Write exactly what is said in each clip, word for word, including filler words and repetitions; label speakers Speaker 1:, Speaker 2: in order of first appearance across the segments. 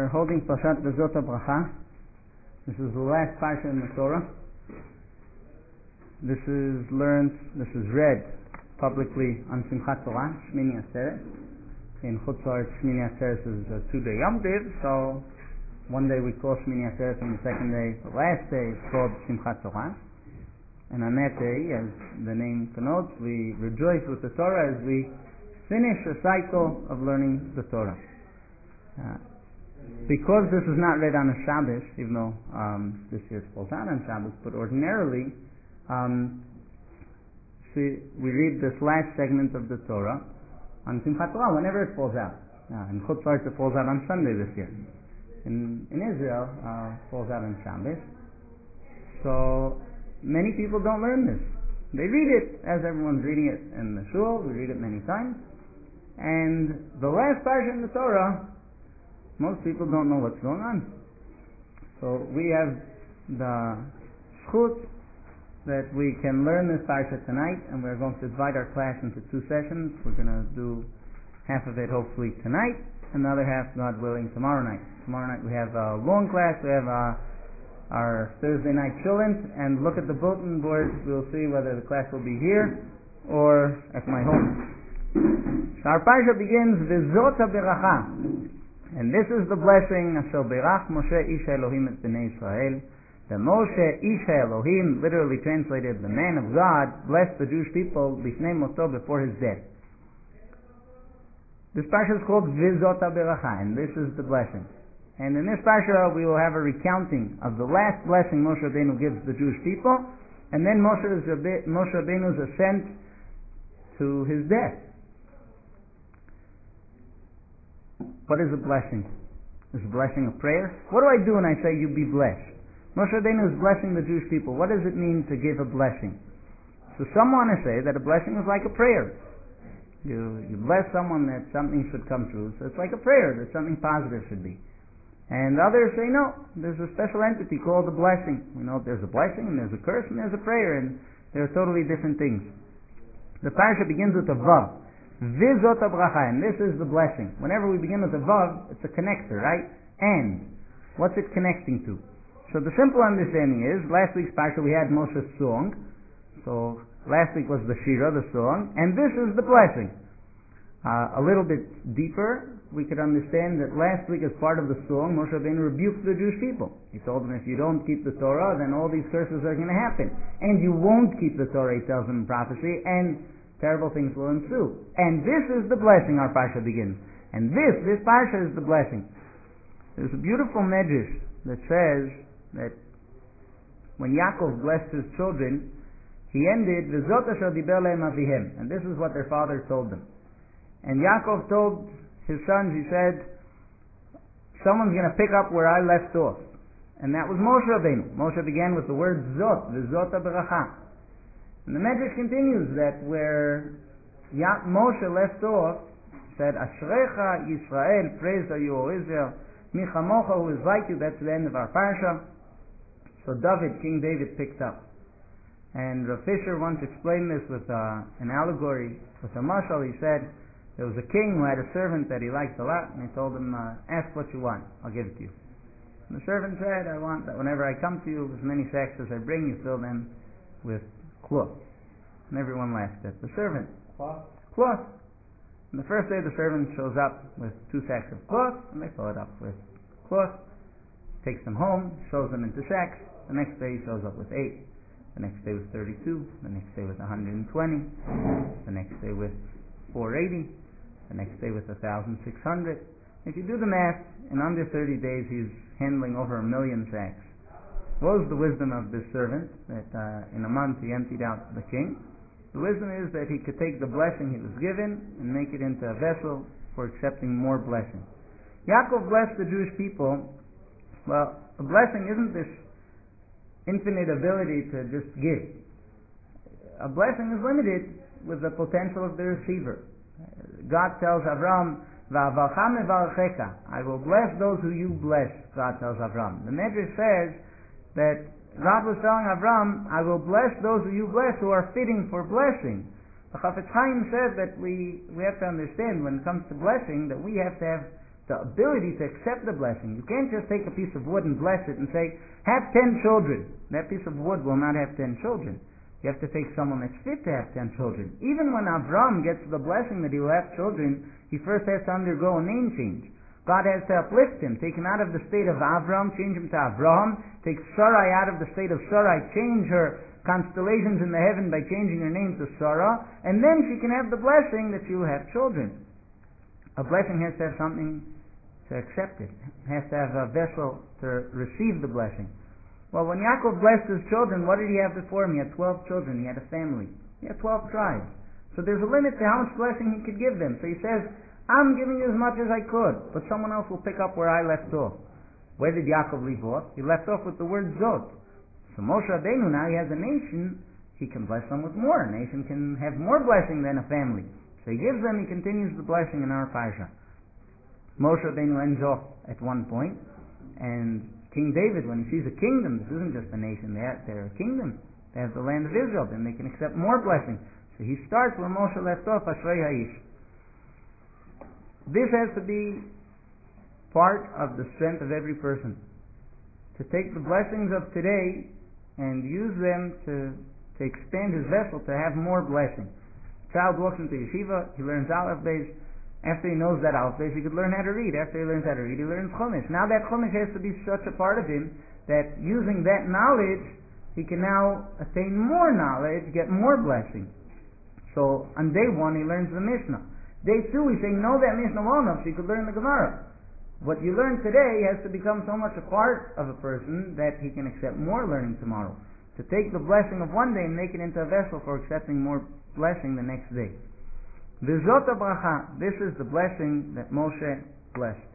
Speaker 1: We're holding Parshat Vezot HaBracha. This is the last parsha in the Torah. This is learned, this is read publicly on Simchat Torah, Shmini Atzeres. In Chutz La'aretz, Shmini Atzeres is a two-day Yom Tiv, so one day we call Shmini Atzeres, and the second day, the last day, is called Simchat Torah. And on that day, as the name connotes, we rejoice with the Torah as we finish a cycle of learning the Torah. Uh, because this is not read on a Shabbos, even though um, this year it falls out on Shabbos, but ordinarily um, see, we read this last segment of the Torah on Simchat Torah whenever it falls out. Uh, in Chutz La'aretz it falls out on Sunday this year. In, in Israel uh, it falls out on Shabbos. So many people don't learn this. They read it as everyone's reading it in the shul. We read it many times. And the last parsha in the Torah, most people don't know what's going on. So we have the zchut that we can learn this parsha tonight, and we're going to divide our class into two sessions. We're going to do half of it hopefully tonight, and the other half, God willing, tomorrow night. Tomorrow night we have a long class. We have a our Thursday night chillin', and look at the bulletin board. We'll see whether the class will be here or at my home. So our parsha begins Vezot HaBeracha, and this is the blessing Asher Berach Moshe Ish Elohim et Bnei Israel. The Moshe Ish Elohim, literally translated the man of God, blessed the Jewish people Bifnei Moto, before his death. This parsha is called Vezot HaBeracha, and this is the blessing. And in this parsha, we will have a recounting of the last blessing Moshe Rabbeinu gives the Jewish people, and then Moshe Rabbeinu's ascent to his death. What is a blessing? Is a blessing a prayer? What do I do when I say you be blessed? Moshe Rabbeinu is blessing the Jewish people. What does it mean to give a blessing? So some want to say that a blessing is like a prayer. You, you bless someone that something should come true, so it's like a prayer, that something positive should be. And others say no, there's a special entity called a blessing. We know there's a blessing, and there's a curse, and there's a prayer, and they're totally different things. The parasha begins with a vav. Vezot HaBracha, and this is the blessing. Whenever we begin with a vav, it's a connector, right? And what's it connecting to? So the simple understanding is, last week's parsha we had Moshe's song. So last week was the Shira, the song, and this is the blessing. Uh, a little bit deeper, we could understand that last week, as part of the song, Moshe Rabbeinu rebuked the Jewish people. He told them, if you don't keep the Torah, then all these curses are going to happen. And you won't keep the Torah, he tells them in prophecy, and terrible things will ensue. And this is the blessing our parsha begins. And this, this parsha is the blessing. There's a beautiful medrash that says that when Yaakov blessed his children, he ended, V'zot asher diber lehem avihem. And this is what their father told them. And Yaakov told his sons, he said, someone's going to pick up where I left off. And that was Moshe Rabbeinu. Moshe began with the word Zot, V'zot HaBeracha. And the Medrash continues that where ya- Moshe left off, said, Ashrecha Yisrael, praised are you, O Israel, Mi chamocha, who is like you. That's the end of our parsha. So David, King David, picked up. And Rav Fisher once explained this with uh, an allegory, with a mashal. He said, there was a king who had a servant that he liked a lot, and he told him, uh, ask what you want, I'll give it to you. And the servant said, I want that whenever I come to you, as many sacks as I bring, you fill them with cloth. And everyone laughed at the servant. Cloth? Cloth. And the first day the servant shows up with two sacks of cloth, and they fill it up with cloth, takes them home, shows them into sacks. The next day he shows up with eight. The next day with thirty-two. The next day with one hundred twenty. The next day with four hundred eighty. The next day with one thousand six hundred. If you do the math, in under thirty days he's handling over a million sacks. What was the wisdom of this servant that uh, in a month he emptied out the king? The wisdom is that he could take the blessing he was given and make it into a vessel for accepting more blessing. Yaakov blessed the Jewish people. Well, a blessing isn't this infinite ability to just give. A blessing is limited with the potential of the receiver. God tells Avram, Va'avalcha mevarcheka, I will bless those who you bless, God tells Avram. The Medrash says that God was telling Avram, I will bless those who you bless who are fitting for blessing. The Chafetz Chaim said that we, we have to understand when it comes to blessing that we have to have the ability to accept the blessing. You can't just take a piece of wood and bless it and say, have ten children. That piece of wood will not have ten children. You have to take someone that's fit to have ten children. Even when Avram gets the blessing that he will have children, he first has to undergo a name change. God has to uplift him, take him out of the state of Avram, change him to Avraham, take Sarai out of the state of Sarai, change her constellations in the heaven by changing her name to Sarah, and then she can have the blessing that she will have children. A blessing has to have something to accept it. It has to have a vessel to receive the blessing. Well, when Yaakov blessed his children, what did he have before him? He had twelve children. He had a family. He had twelve tribes. So there's a limit to how much blessing he could give them. So he says, I'm giving you as much as I could, but someone else will pick up where I left off. Where did Yaakov leave off? He left off with the word Zot. So Moshe Rabbeinu, now he has a nation, he can bless them with more. A nation can have more blessing than a family. So he gives them, he continues the blessing in our parsha. Moshe Rabbeinu ends off at one point, and King David, when he sees a kingdom, this isn't just a nation, they're, they're a kingdom. They have the land of Israel, then they can accept more blessing. So he starts where Moshe left off, Ashrei Ha'ish. This has to be part of the strength of every person. To take the blessings of today and use them to, to expand his vessel to have more blessing. A child walks into yeshiva, he learns Aleph Beis. After he knows that Aleph Beis, he could learn how to read. After he learns how to read, he learns Chumash. Now that Chumash has to be such a part of him that using that knowledge, he can now attain more knowledge, get more blessing. So on day one, he learns the Mishnah. Day two, he's saying, know that Mishnah well enough so you could learn the Gemara. What you learn today has to become so much a part of a person that he can accept more learning tomorrow. To take the blessing of one day and make it into a vessel for accepting more blessing the next day. V'zot habracha, this is the blessing that Moshe blessed.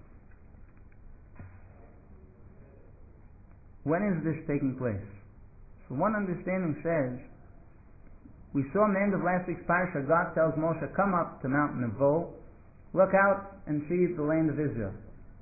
Speaker 1: When is this taking place? So one understanding says, we saw in the end of last week's parsha, God tells Moshe, come up to Mount Nebo, look out and see the land of Israel.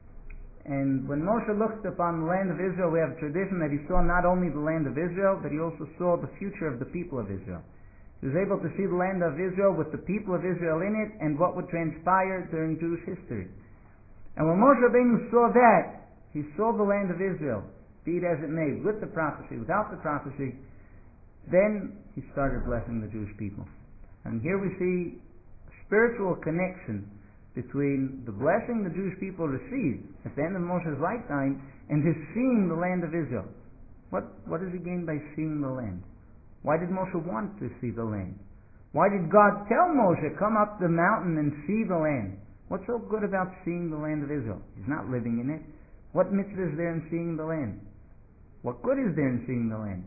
Speaker 1: And when Moshe looked upon the land of Israel, we have a tradition that he saw not only the land of Israel, but he also saw the future of the people of Israel. He was able to see the land of Israel with the people of Israel in it and what would transpire during Jewish history. And when Moshe Rabbeinu saw that, he saw the land of Israel, be it as it may, with the prophecy, without the prophecy, then he started blessing the Jewish people. And here we see a spiritual connection between the blessing the Jewish people received at the end of Moshe's lifetime and his seeing the land of Israel. What, what does he gain by seeing the land? Why did Moshe want to see the land? Why did God tell Moshe, come up the mountain and see the land? What's so good about seeing the land of Israel? He's not living in it. What mitzvah is there in seeing the land? What good is there in seeing the land?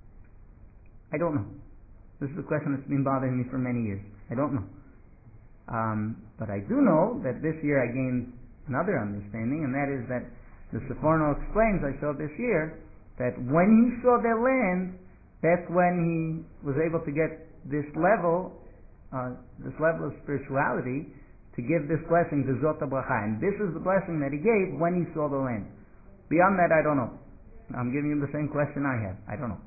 Speaker 1: I don't know. This is a question that's been bothering me for many years. I don't know. Um, but I do know that this year I gained another understanding, and that is that the Seforno explains, I saw this year, that when he saw their land, that's when he was able to get this level, uh, this level of spirituality, to give this blessing to Zot HaBracha. And this is the blessing that he gave when he saw the land. Beyond that, I don't know. I'm giving you the same question I have. I don't know.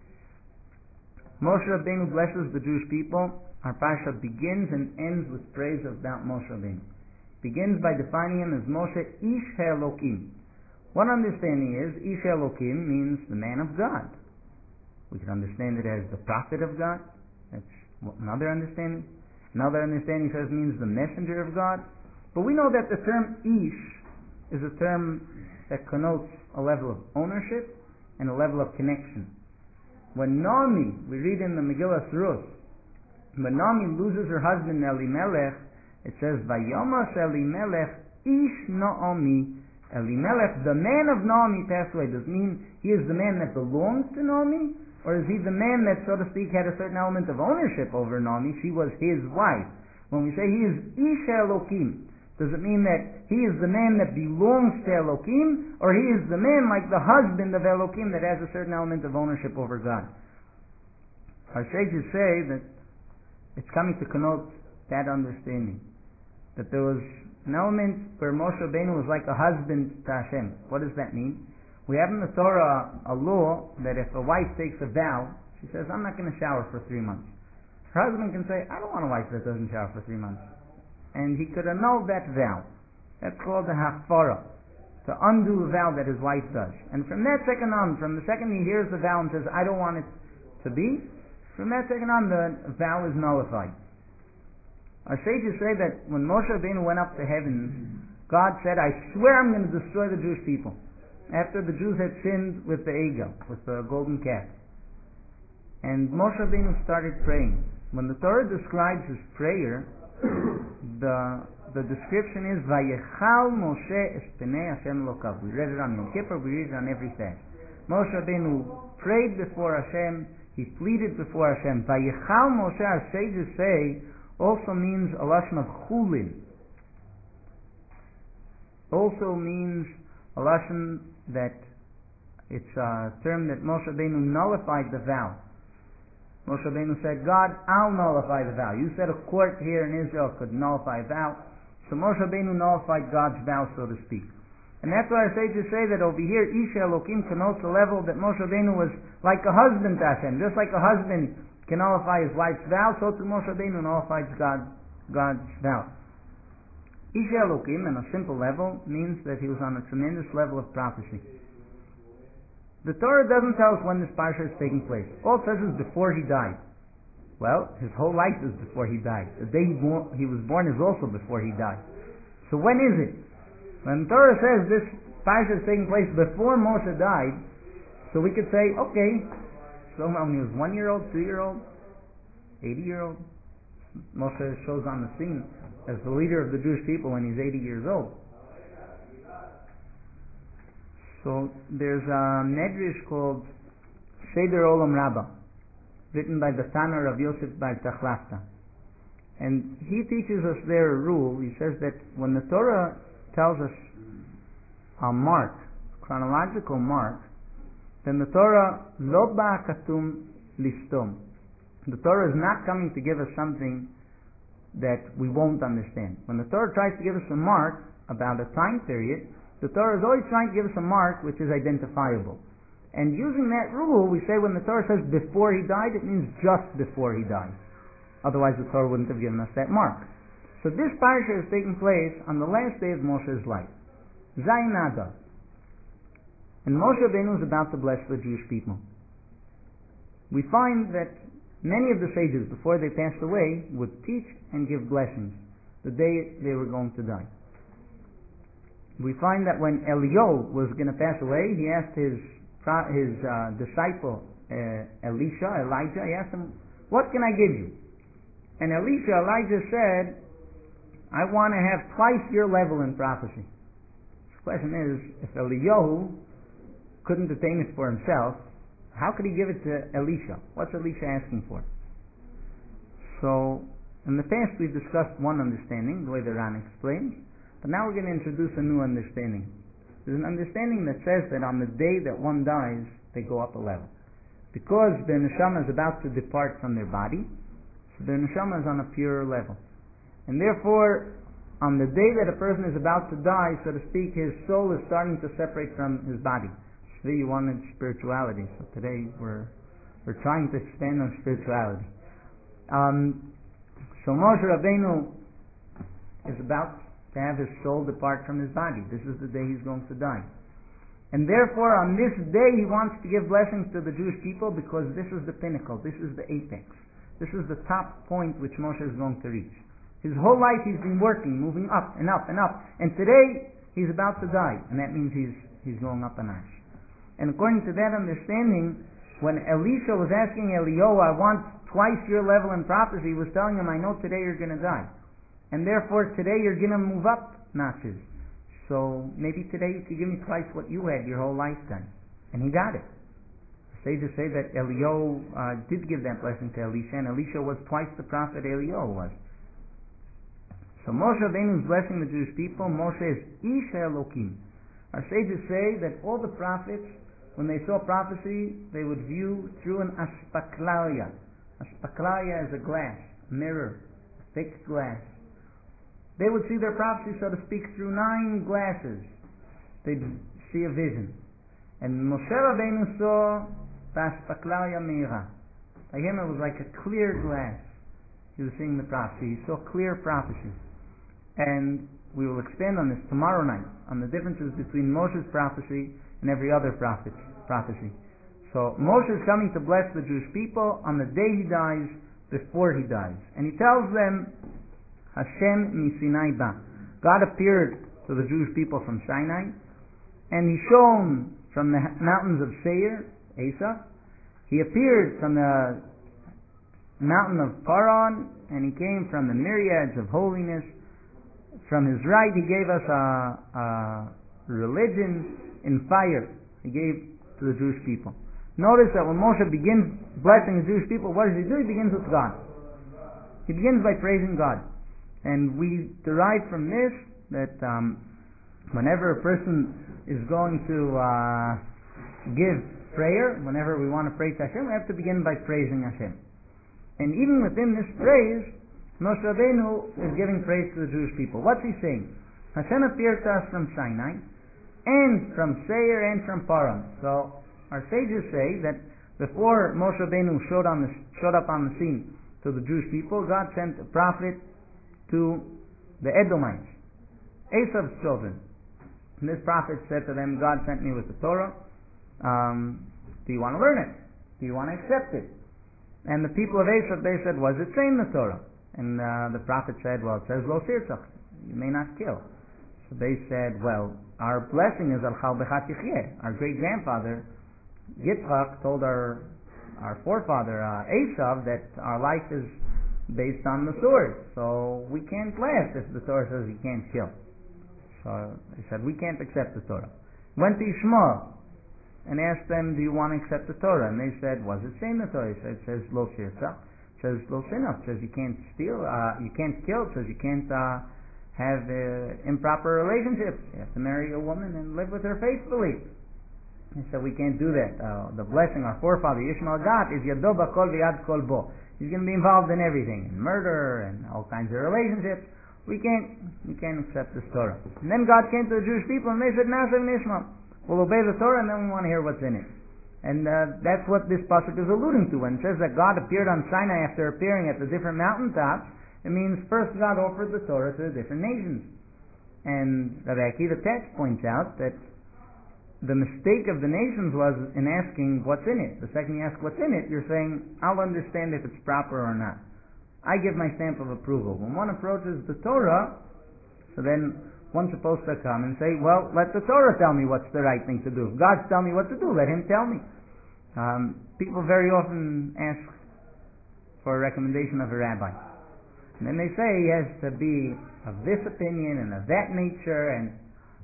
Speaker 1: Moshe Rabbeinu blesses the Jewish people. Our parsha begins and ends with praise of Mount Moshe Rabbeinu. Begins by defining him as Moshe Ish HaElokim. One understanding is Ish HaElokim means the man of God. We can understand it as the prophet of God. That's another understanding. Another understanding says it means the messenger of God. But we know that the term Ish is a term that connotes a level of ownership and a level of connection. When Naomi, we read in the Megillah Ruth, when Naomi loses her husband Elimelech, it says, Vayomas Elimelech Ish Naomi. Elimelech, the man of Naomi, passed away. Does it mean he is the man that belongs to Naomi? Or is he the man that, so to speak, had a certain element of ownership over Naomi? She was his wife. When we say he is Ish Elokim, does it mean that he is the man that belongs to Elokim, or he is the man like the husband of Elokim that has a certain element of ownership over God? Our sages say that it's coming to connote that understanding. That there was an element where Moshe Rabbeinu was like a husband to Hashem. What does that mean? We have in the Torah a law that if a wife takes a vow, she says, I'm not going to shower for three months. Her husband can say, I don't want a wife that doesn't shower for three months. And he could annul that vow. That's called the hafara, to undo a vow that his wife does. And from that second on, from the second he hears the vow and says, I don't want it to be, from that second on the vow is nullified. Our sages say that when Moshe Rabbeinu went up to heaven, God said, I swear I'm going to destroy the Jewish people. After the Jews had sinned with the egel, with the golden calf. And Moshe Rabbeinu started praying. When the Torah describes his prayer, the the description is Vayechal Moshe es Penei Hashem Lokav. We read it on Yom Kippur, we read it on every fast. Moshe Rabbeinu prayed before Hashem, he pleaded before Hashem. Vayechal Moshe, our sages say, also means a lashon of chulin. Also means a lashon that it's a term that Moshe Rabbeinu nullified the vow. Moshe Rabbeinu said, God, I'll nullify the vow. You said a court here in Israel could nullify a vow. So Moshe Rabbeinu nullified God's vow, so to speak. And that's why our sages say that over here, Isha Elokim connotes the level that Moshe Rabbeinu was like a husband to Hashem. Just like a husband can nullify his wife's vow, so too Moshe Rabbeinu nullifies God, God's vow. Isha Elokim, on a simple level, means that he was on a tremendous level of prophecy. The Torah doesn't tell us when this parsha is taking place. All it says is before he died. Well, his whole life is before he died. The day he, bo- he was born is also before he died. So when is it? When the Torah says this parsha is taking place before Moshe died, so we could say, okay, so when he was one year old, two year old, eighty year old, Moshe shows on the scene as the leader of the Jewish people when he's eighty years old. So there's a medrash called Seder Olam Rabbah, written by the Tanner of Yosef Bar Tachlafta. And he teaches us there a rule. He says that when the Torah tells us a mark, chronological mark, then the Torah lo ba'akatum listom. The Torah is not coming to give us something that we won't understand. When the Torah tries to give us a mark about a time period, the Torah is always trying to give us a mark which is identifiable. And using that rule, we say when the Torah says before he died, it means just before he died. Otherwise the Torah wouldn't have given us that mark. So this parasha is taking place on the last day of Moshe's life. Zayin Adar. And Moshe Rabbeinu is about to bless the Jewish people. We find that many of the sages, before they passed away, would teach and give blessings the day they were going to die. We find that when Eliyahu was going to pass away, he asked his his uh, disciple uh, Elisha, Elijah, he asked him, what can I give you? And Elisha, Elijah said, I want to have twice your level in prophecy. The question is, if Eliyahu couldn't attain it for himself, how could he give it to Elisha? What's Elisha asking for? So, in the past we've discussed one understanding, the way the Ran explains, but now we're going to introduce a new understanding. There's an understanding that says that on the day that one dies, they go up a level. Because the neshama is about to depart from their body, so the neshama is on a purer level. And therefore, on the day that a person is about to die, so to speak, his soul is starting to separate from his body. Today you wanted spirituality, so today we're we're trying to expand on spirituality. Um, so Moshe Rabbeinu is about to have his soul depart from his body. This is the day he's going to die. And therefore, on this day, he wants to give blessings to the Jewish people because this is the pinnacle, this is the apex. This is the top point which Moshe is going to reach. His whole life he's been working, moving up and up and up. And today, he's about to die. And that means he's he's going up a notch. And according to that understanding, when Elisha was asking Eliyahu, I want twice your level in prophecy, he was telling him, I know today you're going to die. And therefore today you're going to move up notches. So maybe today you could give me twice what you had your whole lifetime. And he got it. The sages say that Eliyahu uh, did give that blessing to Elisha, and Elisha was twice the prophet Eliyahu was. So Moshe Rabbeinu is blessing the Jewish people. Moshe is Isha Elokim. Our sages say that all the prophets, when they saw prophecy, they would view through an aspaklaria. Aspaklaria is a glass, a mirror, a thick glass. They would see their prophecy, so to speak, through nine glasses. They'd see a vision. And Moshe Rabbeinu saw Aspaklaria Meira. By him it was like a clear glass. He was seeing the prophecy. He saw clear prophecy. And we will expand on this tomorrow night, on the differences between Moshe's prophecy and every other prophet, prophecy. So Moshe is coming to bless the Jewish people on the day he dies, before he dies. And he tells them, Hashem miSinai ba. God appeared to the Jewish people from Sinai, and he shone from the mountains of Seir, Esav. He appeared from the mountain of Paran, and he came from the myriads of holiness. From his right, he gave us a, a religion in fire. He gave to the Jewish people. Notice that when Moshe begins blessing the Jewish people, what does he do? He begins with God. He begins by praising God. And we derive from this that um, whenever a person is going to uh, give prayer, whenever we want to pray to Hashem, we have to begin by praising Hashem. And even within this praise, Moshe Rabbeinu is giving praise to the Jewish people. What's he saying? Hashem appeared to us from Sinai, and from Seir, and from Paran. So our sages say that before Moshe Rabbeinu showed, on the, showed up on the scene to the Jewish people, God sent a prophet to the Edomites, Esav's children. And this prophet said to them, God sent me with the Torah. Um, do you want to learn it? Do you want to accept it? And the people of Esav, they said, what does it say in the Torah? And uh, the prophet said, well, it says, Lo tirtzach, you may not kill. So they said, well, our blessing is Al Chal Bechat Yichyeh. Our great-grandfather, Yitzchak, told our our forefather, uh, Esav, that our life is based on the sword. So we can't blast if the Torah says you can't kill. So they said, we can't accept the Torah. Went to Yishmael and asked them, do you want to accept the Torah? And they said, what does it say in the Torah? He said, it says, Lo tirtzach. It says, Lo sinach. It says you can't steal, uh, you can't kill. It says you can't uh, have uh, improper relationships. You have to marry a woman and live with her faithfully. He said, we can't do that. Uh, the blessing our forefather Yishmael got is Yado Bakol V'Yad Kol Bo. He's going to be involved in everything, in murder and all kinds of relationships. We can't, we can't accept this Torah. And then God came to the Jewish people and they said, Na'aseh v'nishma. We'll obey the Torah and then we want to hear what's in it. And uh, that's what this pasuk is alluding to. When it says that God appeared on Sinai after appearing at the different mountaintops, it means first God offered the Torah to the different nations. And Rabbi Akiva Tetz points out that the mistake of the nations was in asking what's in it. The second you ask what's in it, you're saying, I'll understand if it's proper or not. I give my stamp of approval. When one approaches the Torah, so then one's supposed to come and say, well, let the Torah tell me what's the right thing to do. If God's telling me what to do, let Him tell me. Um, people very often ask for a recommendation of a rabbi. And then they say he has to be of this opinion and of that nature, and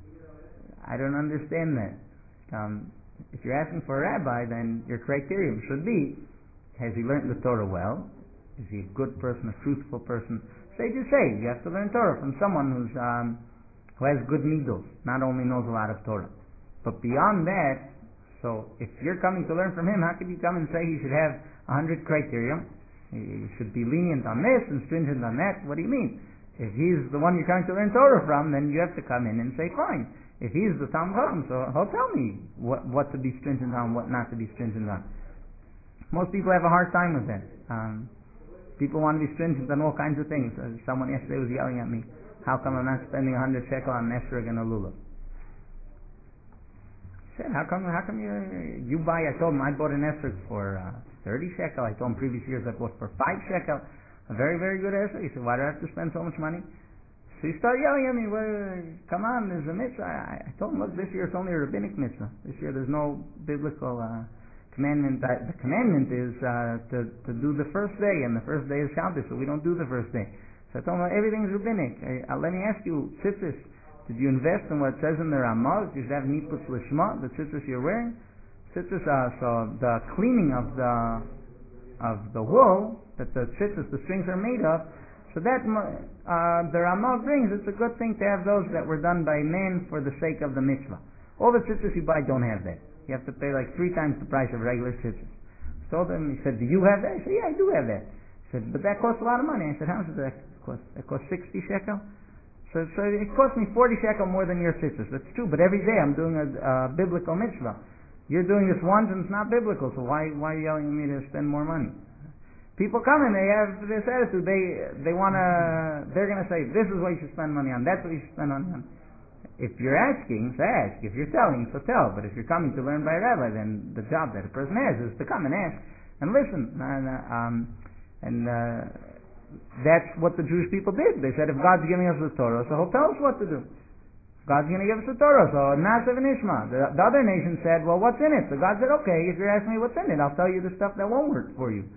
Speaker 1: I don't understand that. Um, if you're asking for a rabbi, then your criterion should be, has he learned the Torah well? Is he a good person, a truthful person? Sages say you have to learn Torah from someone who's um, who has good midos, not only knows a lot of Torah. But beyond that, so if you're coming to learn from him, how could you come and say he should have a hundred criteria? He should be lenient on this and stringent on that. What do you mean? If he's the one you're coming to learn Torah from, then you have to come in and say, fine. If he's the Talmid Chacham, so he'll tell me what, what to be stringent on, what not to be stringent on. Most people have a hard time with that. Um, people want to be stringent on all kinds of things. Uh, someone yesterday was yelling at me, how come I'm not spending a hundred shekel on an esrog and a lulav? I said, how come, how come you, you buy, I told him I bought an esrog for uh, thirty shekel. I told him previous years I bought for five shekel. A very, very good esrog. He said, why do I have to spend so much money? So he started yelling at me, well, come on, there's a mitzvah. I, I told him, look, this year it's only a rabbinic mitzvah. This year there's no biblical uh, commandment. Uh, the commandment is uh, to, to do the first day, and the first day is Shabbos, so we don't do the first day. So I told him, well, everything's rabbinic. I, uh, let me ask you, tzitzis, did you invest in what it says in the Ramah? Did you have niputz lishma, the tzitzis you're wearing? Tzitzis, uh, so the cleaning of the of the wool that the tzitzis, the strings are made of, so that uh, the Ramah brings, it's a good thing to have those that were done by men for the sake of the mitzvah. All the tzitzis you buy don't have that. You have to pay like three times the price of regular tzitzis. I told him, he said, do you have that? I said, yeah, I do have that. He said, but that costs a lot of money. I said, how much does that cost? It costs sixty shekel. So, so it cost me forty shekel more than your tzitzis. That's true, but every day I'm doing a, a biblical mitzvah. You're doing this once and it's not biblical, so why, why are you yelling at me to spend more money? People come and they have this attitude. They they wanna. They're gonna say, "This is what you should spend money on. That's what you should spend money on." If you're asking, so ask. If you're telling, so tell. But if you're coming to learn by a rabbi, then the job that a person has is to come and ask and listen. And, uh, um, and uh, that's what the Jewish people did. They said, if God's giving us the Torah, so He'll tell us what to do. God's going to give us the Torah, so Nasav and Ishma. The, the other nation said, well, what's in it? So God said, okay, if you're asking me what's in it, I'll tell you the stuff that won't work for you.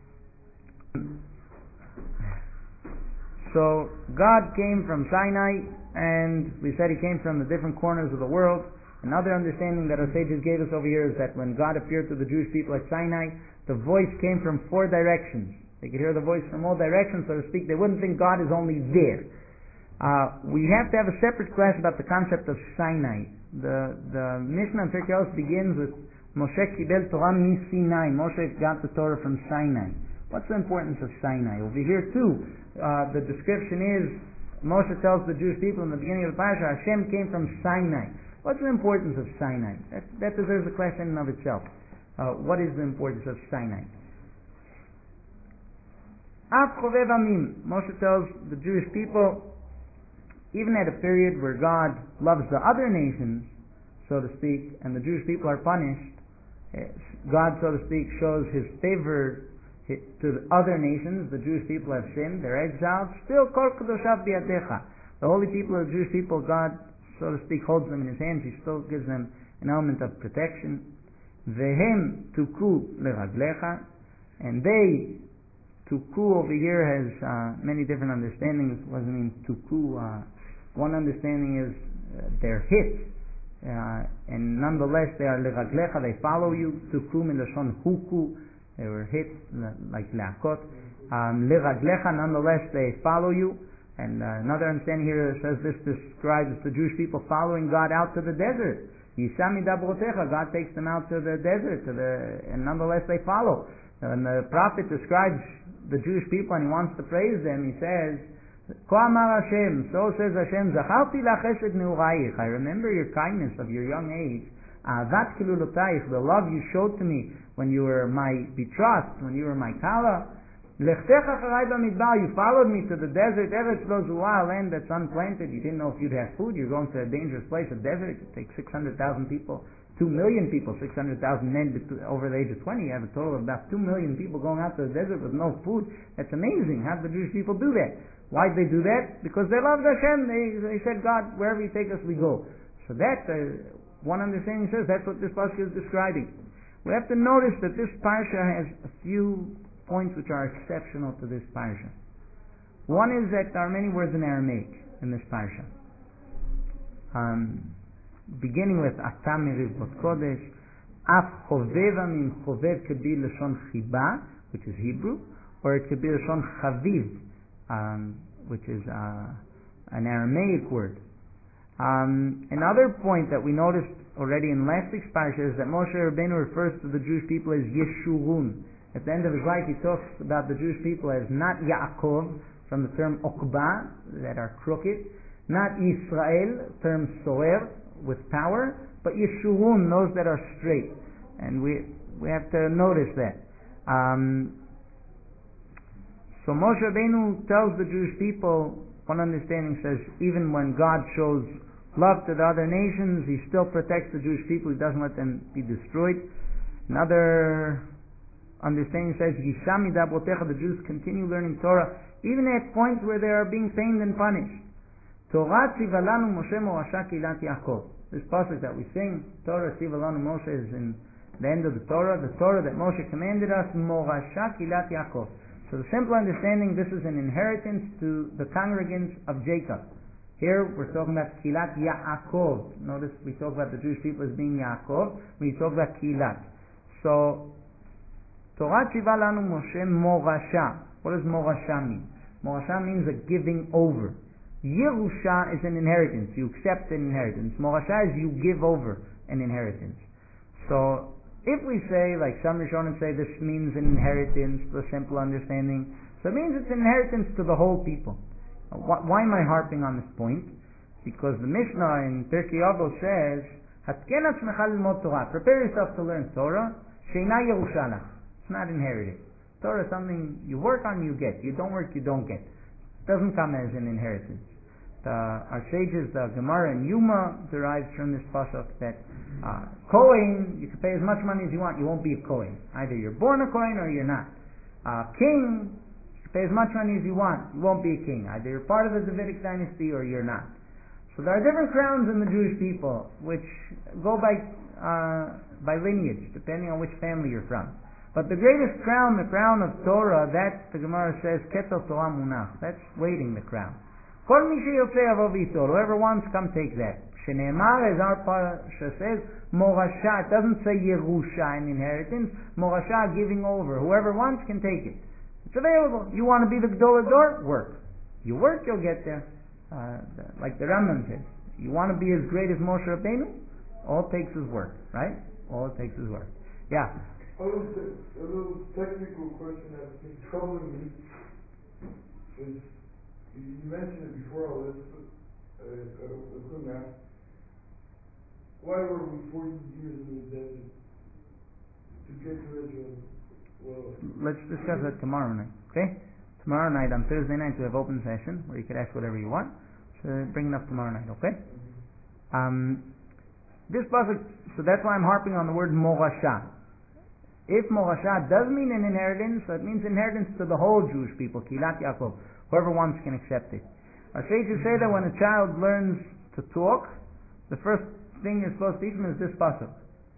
Speaker 1: So God came from Sinai, and we said He came from the different corners of the world. Another understanding that our sages gave us over here is that when God appeared to the Jewish people at Sinai, the voice came from four directions. They could hear the voice from all directions, so to speak. They wouldn't think God is only there. Uh, we have to have a separate class about the concept of Sinai. The the Mishnah in Pirkei Avos begins with Moshe Kibel Torah mi Sinai. Moshe got the Torah from Sinai. What's the importance of Sinai? Over here too, uh, the description is Moshe tells the Jewish people in the beginning of the parasha, Hashem came from Sinai. What's the importance of Sinai? That, that deserves a question in and of itself. Uh, what is the importance of Sinai? Af chovev amim. Moshe tells the Jewish people, even at a period where God loves the other nations, so to speak, and the Jewish people are punished, God, so to speak, shows His favor to the other nations. The Jewish people have sinned, they're exiled. Still, kol kadoshav biyadecha. The holy people of the Jewish people, God, so to speak, holds them in His hands. He still gives them an element of protection. Vehem tuku leraglecha. And they, tuku over here has uh, many different understandings. What does it mean, tuku? Uh, One understanding is uh, they're hit, uh, and nonetheless they are leraglecha, they follow you. Tuku milashon huku, they were hit like leakot. Um, leraglecha, nonetheless they follow you. And uh, another understanding here says this describes the Jewish people following God out to the desert. Yisami dabrotecha, God takes them out to the desert, to the, and nonetheless they follow. And the prophet describes the Jewish people and he wants to praise them. He says, Ko amar Hashem, so says Hashem, Zacharti la chesed neurayich, I remember your kindness of your young age, Ahavat kilulotayich, the love you showed to me when you were my betrothed, when you were my kala, Lechtecha charai b'midbar, you followed me to the desert, Eretz lo zuah, a land that's unplanted, you didn't know if you'd have food, you're going to a dangerous place, a desert, it takes six hundred thousand people, two million people, six hundred thousand men over the age of twenty, you have a total of about two million people going out to the desert with no food. That's amazing. How did the Jewish people do that? Why did they do that? Because they loved Hashem. They, they said, God, wherever you take us, we go. So that, uh, one understanding says, that's what this pasuk is describing. We have to notice that this parsha has a few points which are exceptional to this parsha. One is that there are many words in Aramaic in this parsha. Um, beginning with Ata merivot kodesh, Af chovev amim, chovev could be Lashon chiba, which is Hebrew, or it could be Lashon chaviv, Um, which is uh, an Aramaic word. Um, another point that we noticed already in last week's parsha is that Moshe Rabbeinu refers to the Jewish people as Yeshurun. At the end of his life, he talks about the Jewish people as not Yaakov, from the term Okba, that are crooked, not Yisrael, term Soer, with power, but Yeshurun, those that are straight. And we we have to notice that. Um, So Moshe Rabbeinu tells the Jewish people, one understanding says, even when God shows love to the other nations, He still protects the Jewish people, He doesn't let them be destroyed. Another understanding says, Yisham midabotecha, the Jews continue learning Torah, even at points where they are being pained and punished. Torah tzivalanu Moshe morasha kilat Yaakov. This pasuk that we sing, Torah tzivalanu Moshe, is in the end of the Torah, the Torah that Moshe commanded us, morasha kilat Yaakov. So the simple understanding, this is an inheritance to the congregants of Jacob. Here we're talking about Kilat Yaakov. Notice we talk about the Jewish people as being Yaakov. We talk about Kilat. So Torah tziva lanu Moshe morasha. What does morasha mean? Morasha means a giving over. Yerusha is an inheritance. You accept an inheritance. Morasha is you give over an inheritance. So if we say, like some Rishonim say, this means an inheritance, the simple understanding, so it means it's an inheritance to the whole people. Why am I harping on this point? Because the Mishnah in Pirkei Avos says, "Hatken atzmecha lilmod Torah." Prepare yourself to learn Torah. Sheina Yerushalach. It's not inherited. Torah is something you work on, you get. You don't work, you don't get. It doesn't come as an inheritance. The, our sages, the Gemara and Yuma derives from this pasuk that uh, Kohen, you can pay as much money as you want, you won't be a Kohen. Either you're born a Kohen or you're not. Uh, king, you can pay as much money as you want, you won't be a king. Either you're part of the Davidic dynasty or you're not. So there are different crowns in the Jewish people, which go by uh, by lineage, depending on which family you're from. But the greatest crown, the crown of Torah, that the Gemara says, Ketel Torah Munach. That's waiting the crown. Whoever wants, come take that. Shene'emar, as our parasha says, Morasha. It doesn't say Yerusha in inheritance. Morasha, giving over. Whoever wants can take it. It's available. You want to be the Gdol Ador? Work. You work, you'll get there. Uh, like the Rambam says, you want to be as great as Moshe Rabbeinu? All it takes is work, right? All it takes is work. Yeah.
Speaker 2: A little, te- a little technical question that's been troubling me is, you mentioned it before all this, but uh, I, I couldn't ask. Why were we forty years in the desert to get to Israel? Well,
Speaker 1: let's discuss that tomorrow night, okay? Tomorrow night, on Thursday night, we have open session where you can ask whatever you want. So bring it up tomorrow night, okay? Mm-hmm. Um, this pasuk, so that's why I'm harping on the word morasha. If morasha does mean an inheritance, so it means inheritance to the whole Jewish people, Kilat Yaakov. Whoever wants can accept it. Our sages say that when a child learns to talk, the first thing you're supposed to teach him is this pasuk.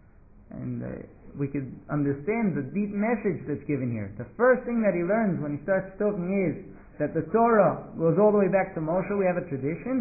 Speaker 1: And uh, we could understand the deep message that's given here. The first thing that he learns when he starts talking is that the Torah goes all the way back to Moshe. We have a tradition.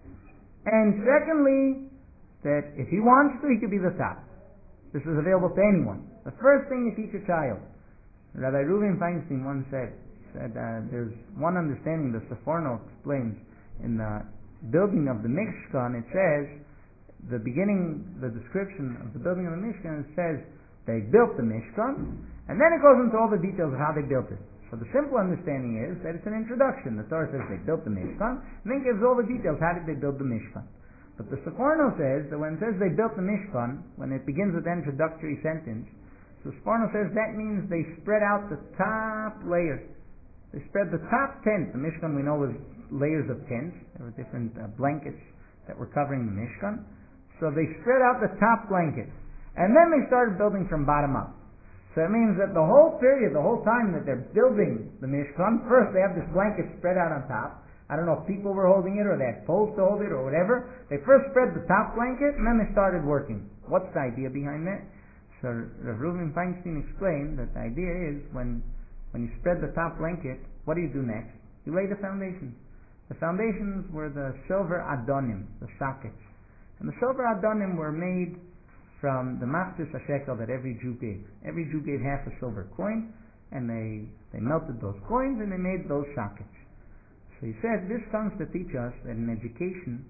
Speaker 1: And secondly, that if he wants to, he could be the top. This is available to anyone. The first thing you teach a child. Rabbi Reuven Feinstein once said, said uh, there's one understanding the Seforno explains in the building of the Mishkan. It says, the beginning, the description of the building of the Mishkan, it says they built the Mishkan, and then it goes into all the details of how they built it. So the simple understanding is that it's an introduction. The Torah says they built the Mishkan, and then it gives all the details. How did they build the Mishkan? But the Seforno says that when it says they built the Mishkan, when it begins with the introductory sentence, so Seforno says that means they spread out the top layer. They spread the top tent. The Mishkan, we know, was layers of tents. There were different uh, blankets that were covering the Mishkan. So they spread out the top blanket. And then they started building from bottom up. So it means that the whole period, the whole time that they're building the Mishkan, first they have this blanket spread out on top. I don't know if people were holding it or they had poles to hold it or whatever. They first spread the top blanket and then they started working. What's the idea behind that? So Rav Reuven Feinstein explained that the idea is when When you spread the top blanket, what do you do next? You lay the foundations. The foundations were the silver adonim, the sockets. And the silver adonim were made from the machzis hashekel that every Jew gave. Every Jew gave half a silver coin, and they, they melted those coins and they made those sockets. So he said, this comes to teach us that in education,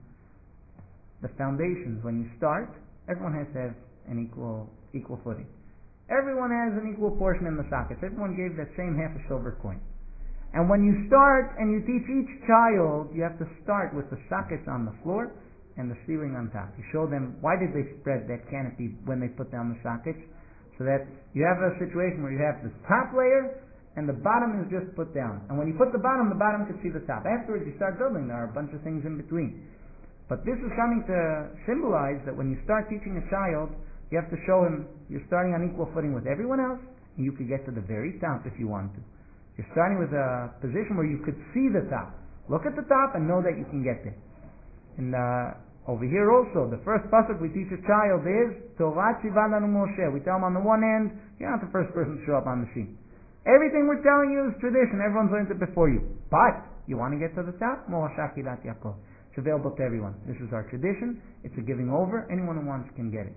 Speaker 1: the foundations, when you start, everyone has to have an equal, equal footing. Everyone has an equal portion in the sockets. Everyone gave that same half a silver coin. And when you start and you teach each child, you have to start with the sockets on the floor and the ceiling on top. You show them why did they spread that canopy when they put down the sockets, so that you have a situation where you have the top layer and the bottom is just put down. And when you put the bottom, the bottom can see the top. Afterwards you start building, there are a bunch of things in between. But this is coming to symbolize that when you start teaching a child, you have to show him you're starting on equal footing with everyone else, and you could get to the very top if you want to. You're starting with a position where you could see the top. Look at the top and know that you can get there. And uh, over here also, the first pasuk we teach a child is Torah tzivah lanu Moshe. We tell him on the one hand, you're not the first person to show up on the scene. Everything we're telling you is tradition. Everyone's learned it before you. But you want to get to the top? Morasha Kilat Yaakov. It's available to everyone. This is our tradition. It's a giving over. Anyone who wants can get it.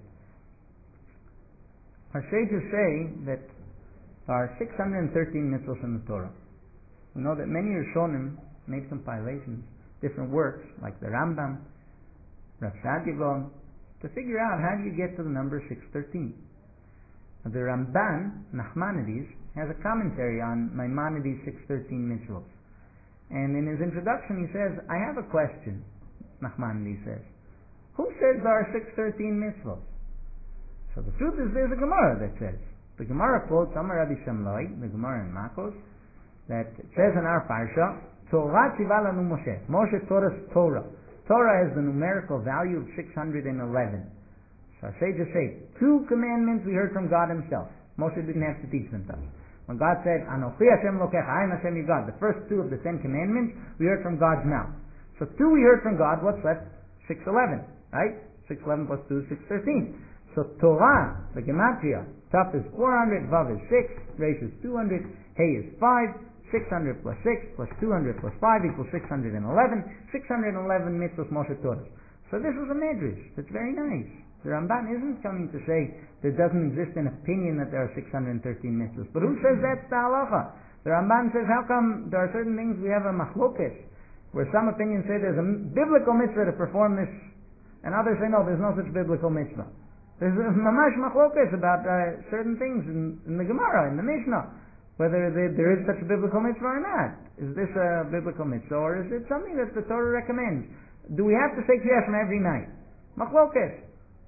Speaker 1: Our sages say that there are six hundred thirteen mitzvahs in the Torah. We know that many Rishonim made compilations, different works, like the Rambam, Rav Saadia Gaon, to figure out how do you get to the number six thirteen. Now, the Ramban, Nachmanides, has a commentary on Maimonides' six thirteen mitzvahs. And in his introduction he says, I have a question, Nachmanides says. Who says there are six thirteen mitzvahs? So the truth is there's a Gemara that says The Gemara quotes Amar Rabbi Shamlai, the Gemara in Makos, that it says in our parsha, Torah tzivah lanu Moshe. Moshe taught us Torah. Torah has the numerical value of six hundred eleven. So our sages say, two commandments we heard from God Himself. Moshe didn't have to teach them to us. When God said, Anochi Hashem Lokecha, I am Hashem your God, the first two of the Ten Commandments, we heard from God's mouth. So two we heard from God, what's left? six eleven, right? six eleven plus two is six thirteen. So Torah, the Gematria, Taf is four hundred, Vav is six, Resh is two hundred, Hey is five, six hundred plus six plus two hundred plus five equals six hundred eleven. six hundred eleven mitzvahs Moshe taught us. So this is a medrash. That's very nice. The Ramban isn't coming to say there doesn't exist an opinion that there are six hundred thirteen mitzvahs. But who says that's the halacha? The Ramban says, how come there are certain things we have a machlokes, where some opinions say there's a biblical mitzvah to perform this, and others say no, there's no such biblical mitzvah. There's a mamash machlokes about uh, certain things in, in the Gemara, in the Mishnah, whether there, there is such a biblical mitzvah or not. Is this a biblical mitzvah, or is it something that the Torah recommends? Do we have to say Kriyas from every night? Machlokes.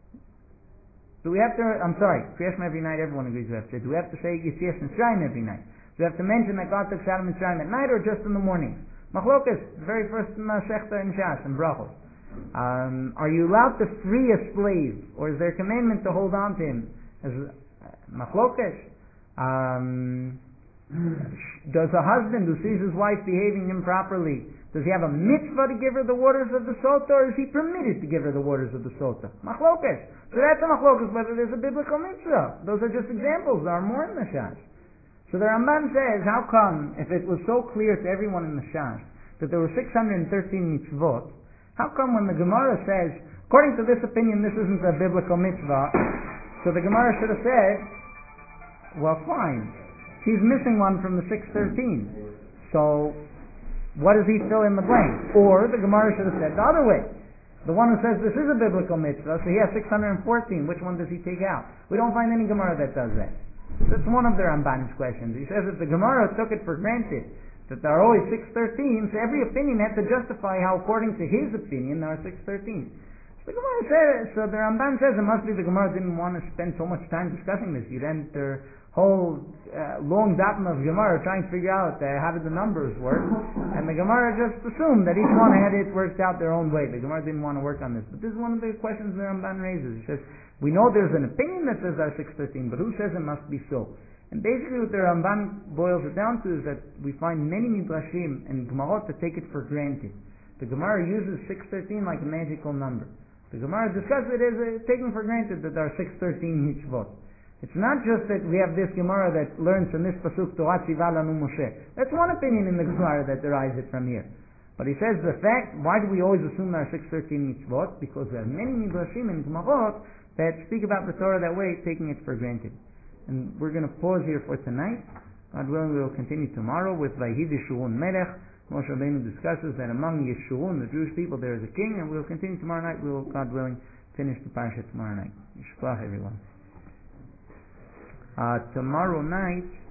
Speaker 1: Do we have to, I'm sorry, Kriyas from every night, everyone agrees we have to say. Do we have to say Yetzias Mitzrayim every night? Do we have to mention that God took us out of Mitzrayim at night, or just in the morning? Machlokes, the very first Masechta in Shas, in Brachos. Um, are you allowed to free a slave, or is there a commandment to hold on to him? As uh, Machlokes. Um, does a husband who sees his wife behaving improperly, does he have a mitzvah to give her the waters of the sota, or is he permitted to give her the waters of the sota? Machlokes. So that's a machlokes whether there's a biblical mitzvah. Those are just examples. There are more in the Shas. So the Ramban says, how come, if it was so clear to everyone in the Shas that there were six hundred thirteen mitzvot, how come when the Gemara says, according to this opinion, this isn't a biblical mitzvah, so the Gemara should have said, well, fine. He's missing one from the six thirteen. So what does he fill in the blank? Or the Gemara should have said the other way. The one who says this is a biblical mitzvah, so he has six hundred fourteen. Which one does he take out? We don't find any Gemara that does that. That's one of the Ramban's questions. He says if the Gemara took it for granted that there are always six thirteen, so every opinion had to justify how, according to his opinion, there are six thirteen. So the Gemara says, so the Ramban says it must be the Gemara didn't want to spend so much time discussing this. You'd enter whole uh, long datum of Gemara trying to figure out uh, how did the numbers work, and the Gemara just assumed that each one had it worked out their own way. The Gemara didn't want to work on this. But this is one of the questions the Ramban raises. He says, we know there's an opinion that says there are six thirteen, but who says it must be so? And basically what the Ramban boils it down to is that we find many midrashim and Gemarot that take it for granted. The Gemara uses six thirteen like a magical number. The Gemara discusses it as a, taking for granted that there are six thirteen mitzvot. It's not just that we have this Gemara that learns from this pasuk, Torah tzivah lanu Moshe. That's one opinion in the Gemara that derives it from here. But he says the fact, why do we always assume there are six thirteen mitzvot? Because there are many midrashim and Gemarot that speak about the Torah that way, taking it for granted. And we're going to pause here for tonight. God willing, we will continue tomorrow with Vayhi Yeshurun Melech. Moshe Rabbeinu discusses that among Yeshurun, the Jewish people, there is a king, and we will continue tomorrow night. We will, God willing, finish the parasha tomorrow night. Yishkoach, everyone. Uh, tomorrow night